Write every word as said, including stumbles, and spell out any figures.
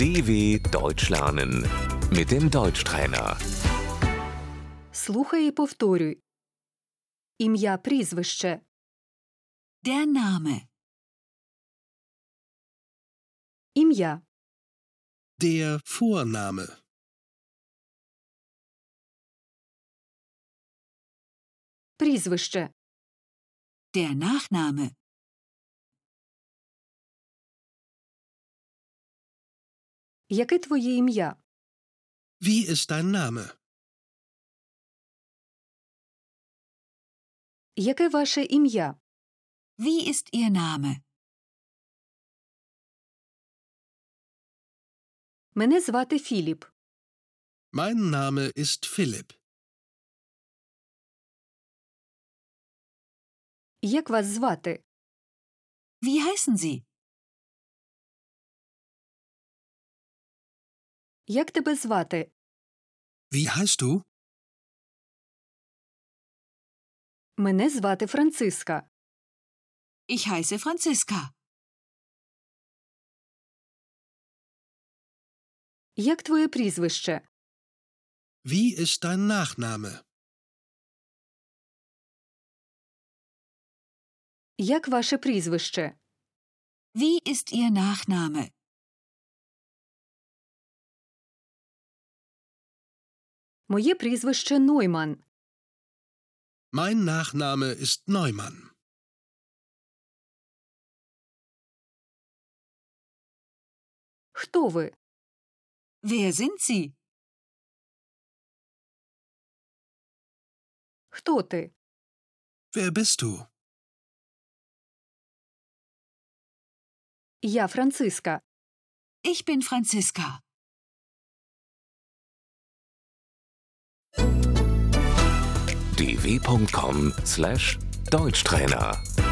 D W Deutsch lernen mit dem Deutschtrainer. Слухай і повторюй. Ім'я, прізвище. Der Name. Ім'я. Der Vorname. Прізвище. Der Nachname. Яке твоє ім'я? Wie ist dein Name? Яке ваше ім'я? Wie ist Ihr Name? Мене звати Філіп. Mein Name ist Philipp. Як вас звати? Wie heißen Sie? Як тебе звати? Wie heißt du? Мене звати Франциска. Ich heiße Franziska. Як твоє прізвище? Wie ist dein Nachname? Як ваше прізвище? Wie ist Ihr Nachname? Моє прізвище Нойман. Mein Nachname ist Neumann. Хто ви? Wer sind Sie? Хто ти? Wer bist du? Я Франциска. Ich bin Franziska. d w punkt com slash Deutschtrainer